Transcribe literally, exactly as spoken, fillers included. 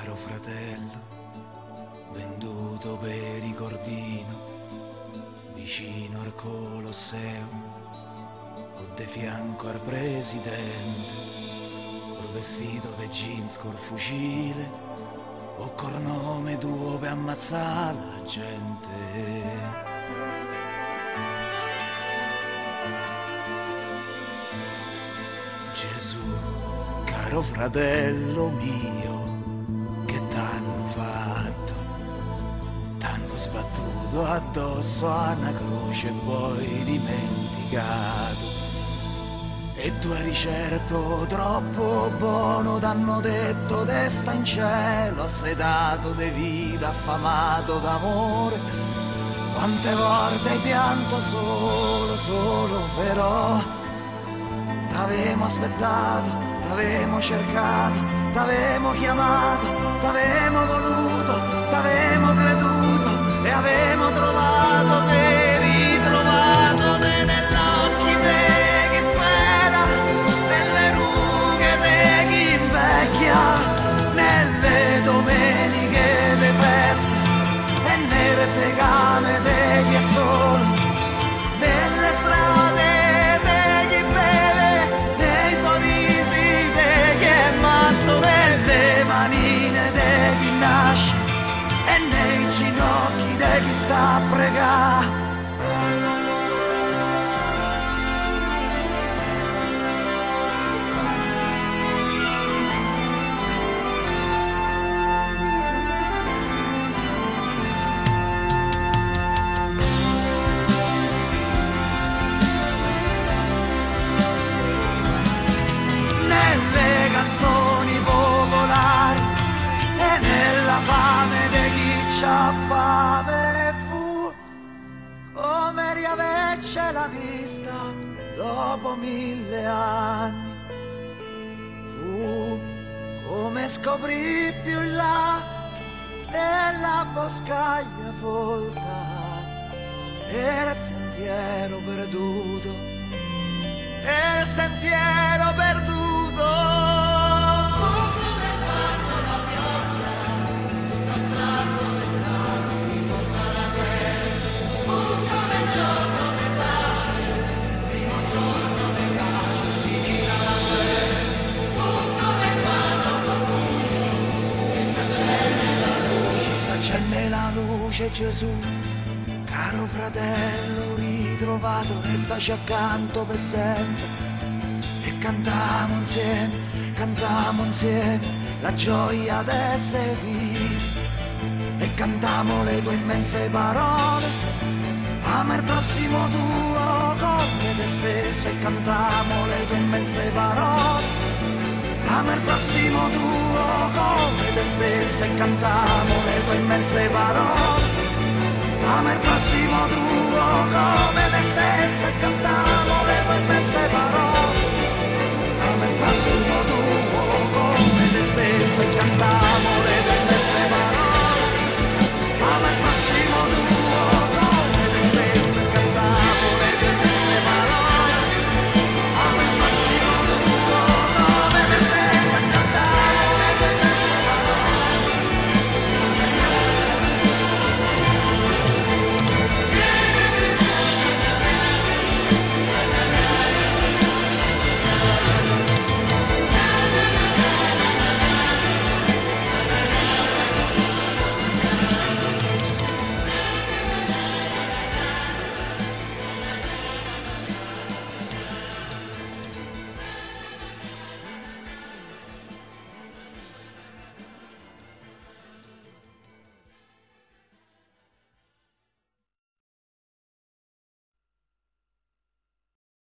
Caro fratello, venduto per ricordino, vicino al Colosseo, o de fianco al presidente, col vestito de jeans col fucile, o col nome tuo per ammazzare la gente. Gesù, caro fratello mio, che t'hanno fatto? T'hanno sbattuto addosso a una croce e poi dimenticato. E tu eri certo troppo buono, t'hanno detto te sta in cielo, assedato de vita, affamato d'amore. Quante volte hai pianto solo, solo però t'avemo aspettato, t'avemo cercato, t'avemo chiamato, t'avemo voluto, t'avemo creduto e avemo trovato te, ritrovato te nell'occhi te chi spera, nelle rughe te chi invecchia, nelle domeniche de feste e nelle tegame te chi è solo, nelle strade te chi beve, nei sorrisi te chi è matto, nelle manine te chi nasce e nei ginocchi te chi sta a pregare. Nelle canzoni popolari e nella fame di chi c'ha fame fu come riaverci la vista dopo mille anni. Fu come scoprì più in là nella boscaglia folta era il sentiero perduto, era il sentiero perduto. Fu come quando la pioggia tutto a tratto d'estate ritorna alla terra. Fu come il giorno di pace, il primo giorno di pace finita la guerra. Fu come quando fa buio e s'accende la luce, s'accende la luce Gesù. Caro fratello ritrovato, restaci accanto per sempre. E cantiamo insieme, cantiamo insieme la gioia d'essere vivi. E cantiamo le tue immense parole, ama il prossimo tuo come te stesso. E cantiamo le tue immense parole, ama il prossimo tuo come te stesso. E cantiamo le tue immense parole, ama il prossimo tuo come te stesso. E cantiamo le tue immense parole, ama il prossimo tuo come te stesso. E cantiamo